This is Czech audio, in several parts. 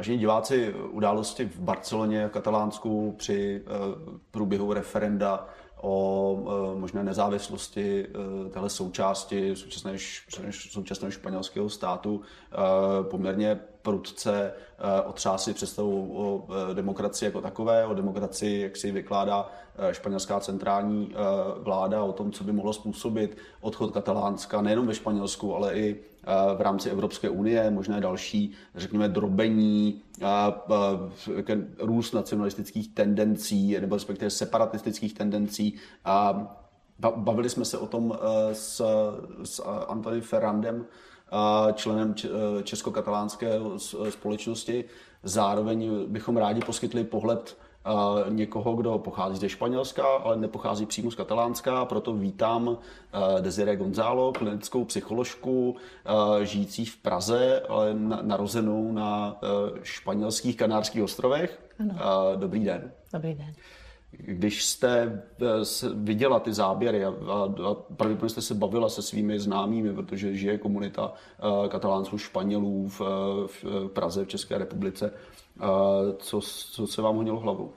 Vážení diváci, události v Barceloně, Katalánsku při průběhu referenda o možné nezávislosti téhle součásti současného španělského státu poměrně prudce otřásly představou o demokracii jako takové, o demokracii, jak si vykládá španělská centrální vláda, o tom, co by mohlo způsobit odchod Katalánska nejenom ve Španělsku, ale i v rámci Evropské unie, možné další, řekněme, drobení, růst nacionalistických tendencí, nebo respektive separatistických tendencí. Bavili jsme se o tom s Antonem Ferrandem, členem česko-katalánské společnosti. Zároveň bychom rádi poskytli pohled někoho, kdo pochází ze Španělska, ale nepochází přímo z Katalánska, proto vítám Desiree Gonzalo, klinickou psycholožku, žijící v Praze, ale narozenou na španělských Kanárských ostrovech. Ano. Dobrý den. Dobrý den. Když jste viděla ty záběry a pravděpodobně jste se bavila se svými známými, protože žije komunita Katalánců, Španělů v Praze, v České republice, co se vám honilo hlavou?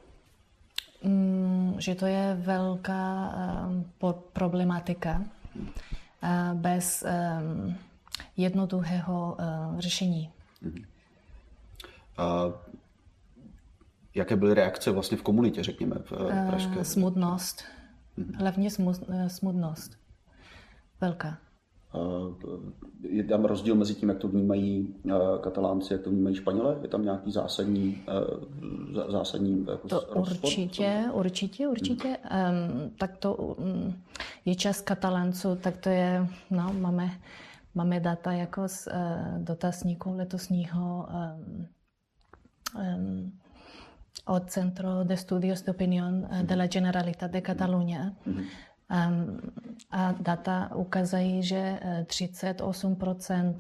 Že to je velká problematika bez jednoduchého řešení. Jaké byly reakce vlastně v komunitě, řekněme, v pražské? Smutnost. Hlavně smutnost. Velká. Je tam rozdíl mezi tím, jak to vnímají Katalánci, jak to vnímají Španělé? Je tam nějaký zásadní jako to určitě. Tak to je část Katalánců, tak to je, máme data jako z dotazníku letosního od Centro de Estudios de Opinión de la Generalitat de Catalunya. A data ukazují, že 38%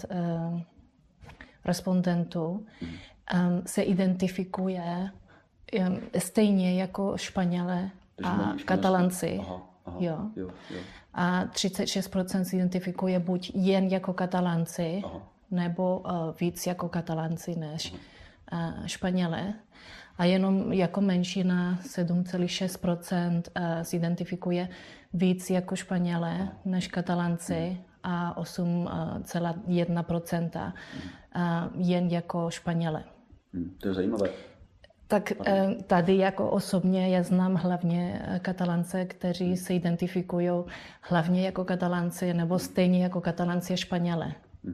respondentů se identifikuje stejně jako Španělé a Katalánci. Jo. A 36% se identifikuje buď jen jako Katalánci, nebo víc jako Katalánci než Španělé. A jenom jako menšina 7,6% se identifikuje víc jako Španělé než Katalánci a 8,1% jen jako Španělé. To je zajímavé. Tak tady jako osobně já znám hlavně Katalánce, kteří se identifikují hlavně jako Katalánci nebo stejně jako Katalánci a Španělé.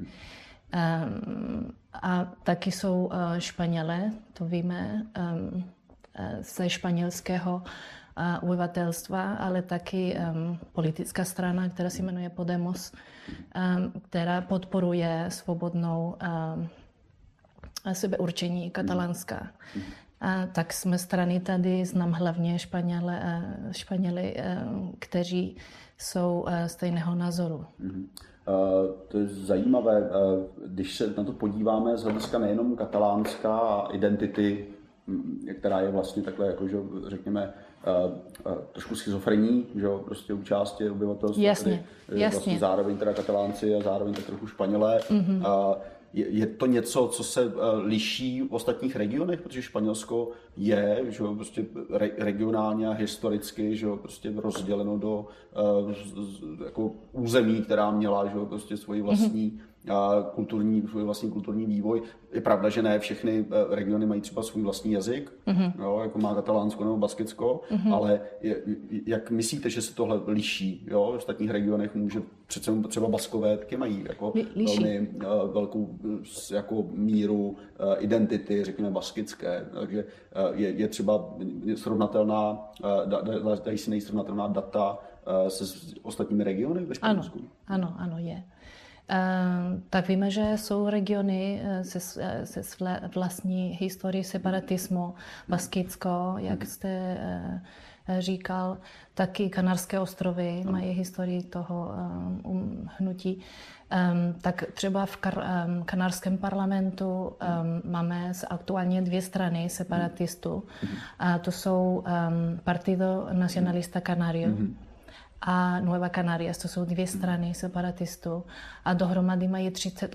A taky jsou Španělé, to víme, ze španělského obyvatelstva, ale taky politická strana, která se jmenuje Podemos, která podporuje svobodnou sebeurčení Katalánska. Tak z mé strany tady znám hlavně Španěly, kteří jsou stejného názoru. To je zajímavé, když se na to podíváme z hlediska nejenom katalánská a identity, která je vlastně takhle, jako, že, řekněme, trošku schizofrení, že prostě u části obyvatelstva. Jasně. Vlastně zároveň teda Katalánci a zároveň tak trochu Španělé. Je to něco, co se liší v ostatních regionech, protože Španělsko je, že prostě regionálně a historicky, že prostě rozděleno do jako území, která měla, že prostě svůj vlastní kulturní vývoj. Je pravda, že ne všechny regiony mají třeba svůj vlastní jazyk, jo, jako má Katalánsko nebo Baskicko, ale jak myslíte, že se tohle liší? Jo? V ostatních regionech může přece třeba Baskové taky mají jako velmi velkou jako míru identity, řekněme baskické, takže je třeba srovnatelná, dají si nejsrovnatelná data se ostatními regiony ve Španělsku? Ano, je. Tak víme, že jsou regiony se vlastní historií separatismu, Baskicko, jak jste říkal, taky Kanárské ostrovy mají historii toho hnutí. Tak třeba v kanárském parlamentu máme aktuálně 2 strany separatistů. To jsou Partido Nacionalista Canario a Nueva Canarias, to jsou dvě strany separatistů a dohromady mají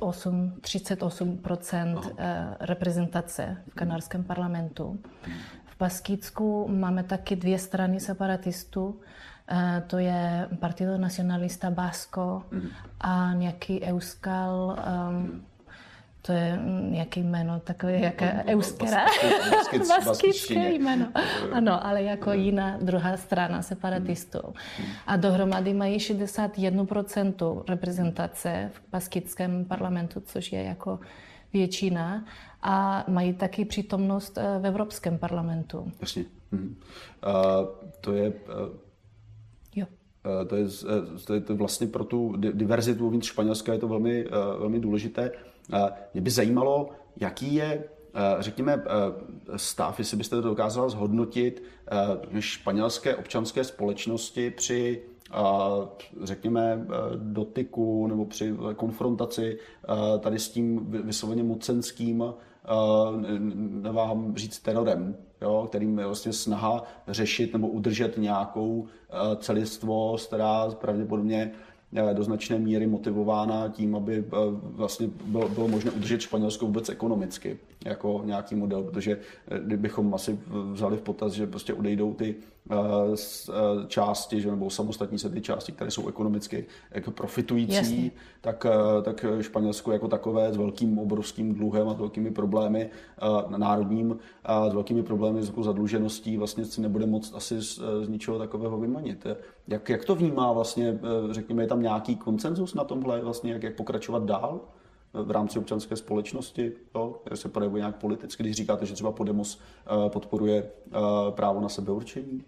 38% reprezentace v kanárském parlamentu. V Baskicku máme taky dvě strany separatistů, to je Partido Nacionalista Basco a nějaký Euskal, to je nějaké jméno, takové jaké Euskera, baskické jméno. Ano, ale jako jiná druhá strana separatistů. A dohromady mají 61% reprezentace v baskickém parlamentu, což je jako většina. A mají taky přítomnost v Evropském parlamentu. Jasně. To je... Jo. To je vlastně pro tu diverzitu uvnitř Španělska je to velmi, velmi důležité. Mě by zajímalo, jaký je, řekněme, stav, jestli byste to dokázala zhodnotit, španělské občanské společnosti při, řekněme, dotyku nebo při konfrontaci tady s tím vysloveně mocenským, nevám říct, terorem, jo, kterým je vlastně snaha řešit nebo udržet nějakou celistvost, která pravděpodobně do značné míry motivována tím, aby vlastně bylo možné udržet Španělsko vůbec ekonomicky jako nějaký model, protože kdybychom asi vzali v potaz, že prostě odejdou ty části, že, nebo samostatní se ty části, které jsou ekonomicky jako profitující, tak Španělsko jako takové s velkým obrovským dluhem a s velkými problémy národním a s velkými problémy s zadlužeností vlastně si nebude moct asi z ničeho takového vymanit. Jak to vnímá vlastně, řekněme, je tam nějaký konsenzus na tomhle, vlastně, jak pokračovat dál v rámci občanské společnosti, jo? Se projevuje nějak politicky, když říkáte, že třeba Podemos podporuje právo na sebeurčení?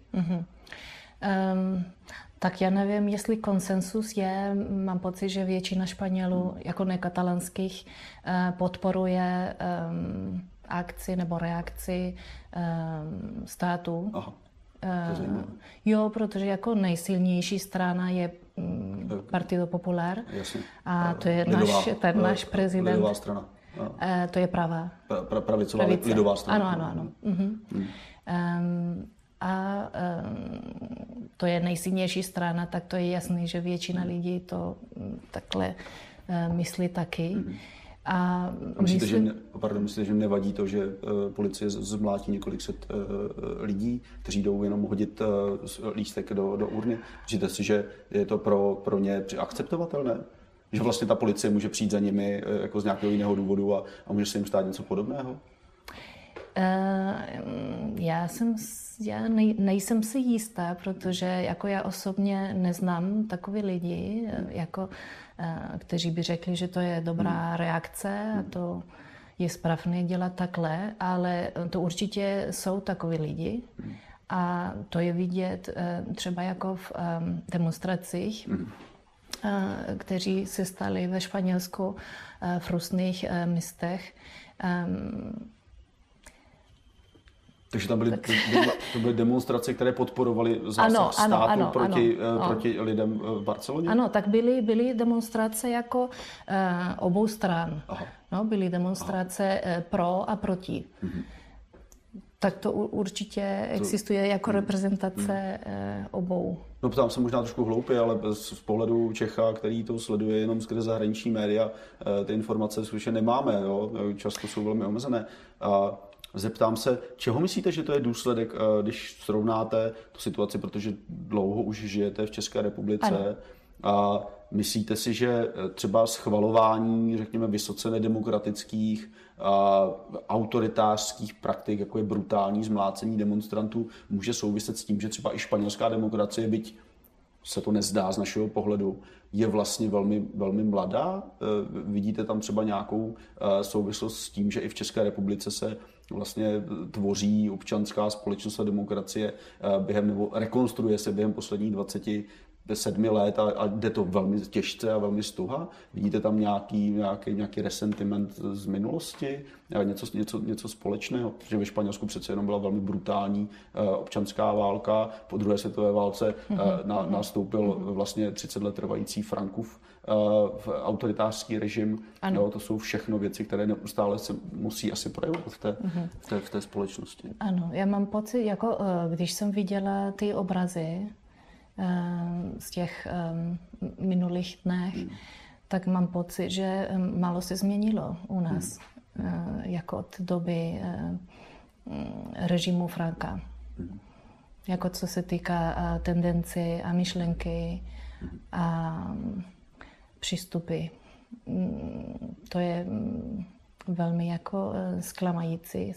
Tak já nevím, jestli konsensus je, mám pocit, že většina Španělů, jako nekatalanských, podporuje akci nebo reakci státu. Aha. Jo, protože jako nejsilnější strana je Partido Popular. Jasně. A to je náš prezident. Lidová strana. To je pravá. Pravicová lidová strana. Ano. To je nejsilnější strana, tak to je jasný, že většina lidí to takhle myslí taky. A myslíte, že nevadí to, že policie zmlátí několik set lidí, kteří jdou jenom hodit lístek do urny? Myslíte si, že je to pro ně akceptovatelné? Že vlastně ta policie může přijít za nimi jako z nějakého jiného důvodu a může se jim stát něco podobného? Já nejsem si jistá, protože jako já osobně neznám takové lidi, jako, kteří by řekli, že to je dobrá reakce a to je správné dělat takhle, ale to určitě jsou takoví lidi a to je vidět třeba jako v demonstracích, kteří se stali ve Španělsku v různých městech. Takže tam byly demonstrace, které podporovaly zásah státu proti lidem v Barceloně? Ano, tak byly demonstrace jako obou stran. No, byly demonstrace pro a proti. Tak to určitě existuje jako reprezentace obou. No, ptám se možná trošku hloupě, ale z pohledu Čecha, který to sleduje jenom skrze zahraniční média, ty informace skutečně nemáme. Jo? Často jsou velmi omezené. Zeptám se, čeho myslíte, že to je důsledek, když srovnáte tu situaci, protože dlouho už žijete v České republice, ano. A myslíte si, že třeba schvalování, řekněme, vysoce nedemokratických, autoritářských praktik, jako je brutální zmlácení demonstrantů, může souviset s tím, že třeba i španělská demokracie, byť se to nezdá z našeho pohledu, je vlastně velmi, velmi mladá? Vidíte tam třeba nějakou souvislost s tím, že i v České republice se vlastně tvoří občanská společnost a demokracie nebo rekonstruuje se během posledních 27 let a jde to velmi těžce a velmi stuha? Vidíte tam nějaký resentiment z minulosti? Něco společného? Protože ve Španělsku přece jenom byla velmi brutální občanská válka. Po druhé světové válce nastoupil vlastně 30 let trvající Frankův autoritářský režim. No, to jsou všechno věci, které neustále se musí asi projevovat v té společnosti. Ano, já mám pocit, jako když jsem viděla ty obrazy z těch minulých dnech, tak mám pocit, že málo se změnilo u nás, jako od doby režimu Franka. Jako co se týká tendenci a myšlenky a přístupy. To je velmi jako zklamající.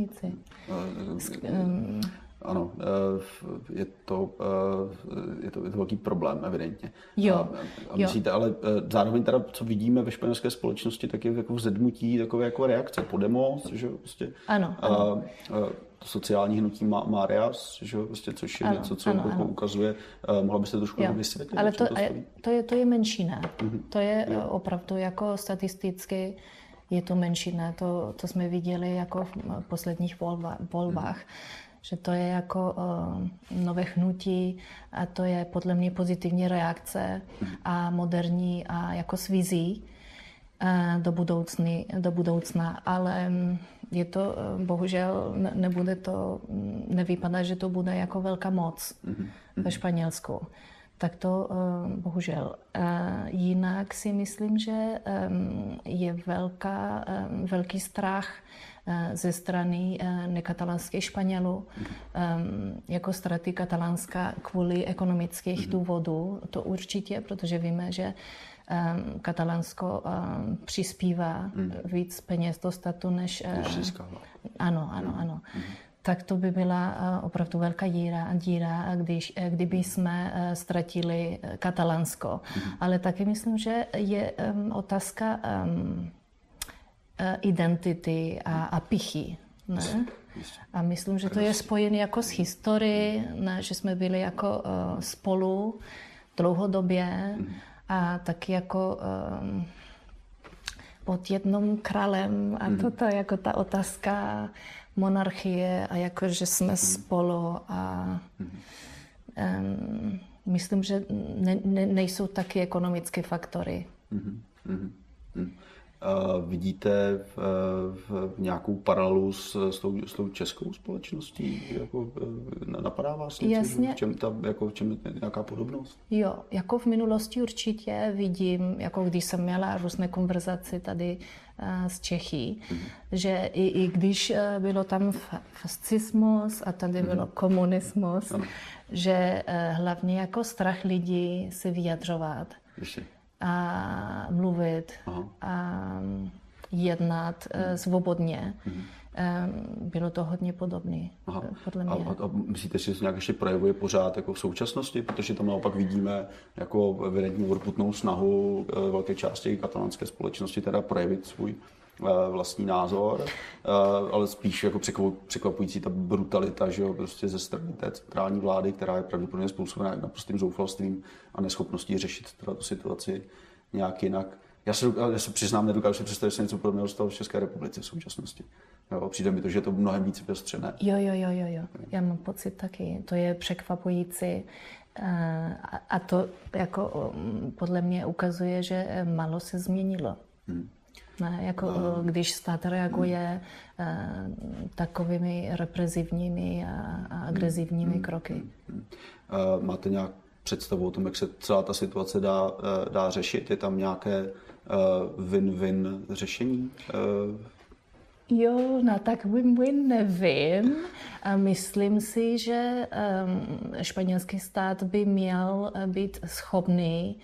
Ano, je to velký problém, evidentně. Jo. A myslíte, ale zároveň teda, co vidíme ve španělské společnosti, tak je jako vzedmutí, takové jako reakce Podemos, že prostě. Ano. To sociální hnutí Marias, že prostě, což je něco, co ukazuje. Mohla byste trošku vysvětlit? Ale to je menšina. To je opravdu jako statisticky je to menšina. To jsme viděli jako v posledních volbách. Že to je jako nové hnutí a to je podle mě pozitivní reakce a moderní a jako s vizí do budoucna. Ale je to, bohužel, nevypadá, že to bude jako velká moc ve Španělsku. Tak to bohužel. Jinak si myslím, že je velký strach ze strany nekatalánských Španělů jako ztráty Katalánska kvůli ekonomických důvodů. To určitě, protože víme, že Katalánsko přispívá víc peněz do státu, než... Ano. Tak to by byla opravdu velká díra, kdyby jsme ztratili Katalánsko. Ale taky myslím, že je otázka identity a pichy. Ne? A myslím, že to je spojené jako s historií, že jsme byli jako spolu dlouhodobě a taky jako pod jedním králem a toto jako ta otázka monarchie a jako, že jsme spolu a myslím, že nejsou taky ekonomické faktory. Vidíte v nějakou paralelu s tou českou společností? Jako, napadá vás něco? Jasně. V čem je nějaká podobnost? Jo, jako v minulosti určitě vidím, jako když jsem měla různé konverzace tady z Čechy, že i když bylo tam fascismus a tady bylo komunismus, že hlavně jako strach lidí se vyjadřovat. Ještě. A mluvit a jednat svobodně. Bylo to hodně podobné, podle mě. A myslíte, že se nějak ještě projevuje pořád jako v současnosti? Protože tam naopak vidíme jako evidentní urputnou snahu velké části katalánské společnosti teda projevit svůj vlastní názor, ale spíš jako překvapující ta brutalita, že jo, prostě ze strany té centrální vlády, která je pravděpodobně způsobena naprostým zoufalstvím a neschopností řešit teda tu situaci nějak jinak. Já se přiznám, nedokážu si představit, že se něco podobného stalo v České republice v současnosti. Jo, přijde mi to, že je to mnohem víc vyostřené. Jo. Já mám pocit taky. To je překvapující. A to jako podle mě ukazuje, že málo se změnilo. Ne, jako když stát reaguje takovými represivními a agresivními kroky. Máte nějak představu o tom, jak se celá ta situace dá řešit? Je tam nějaké win-win řešení? Jo, tak win-win nevím. A myslím si, že španělský stát by měl být schopný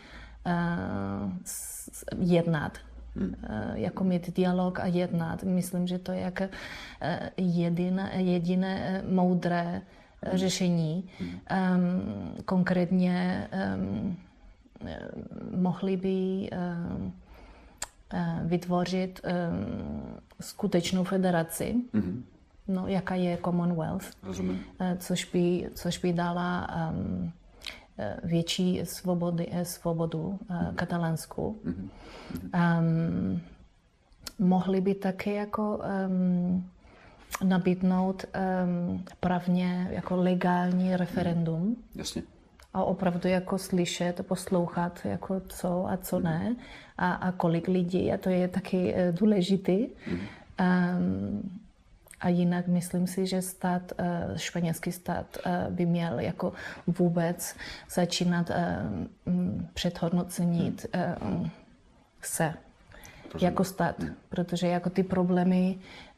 jednat. Jako mít dialog a jednat. Myslím, že to je jako jediné moudré řešení. Konkrétně mohli by vytvořit skutečnou federaci, jaká je Commonwealth, což by dala větší svobodu Katalánsku. Mohli by také jako nabídnout právně jako legální referendum. Jasně. A opravdu jako slyšet, poslouchat, jako co a co ne a kolik lidí, a to je taky důležitý. A jinak myslím si, že španělský stát by měl jako vůbec začínat předhodnocenit se jako stát, protože jako ty problémy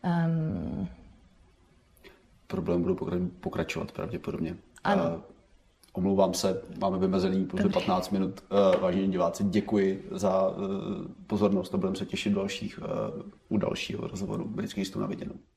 budou pokračovat pravděpodobně. Ano. Omlouvám se, máme vymezený pouze 15 minut. Vážení diváci, děkuji za pozornost a budeme se těšit u dalšího rozhovoru. Britský stůl na viděnou.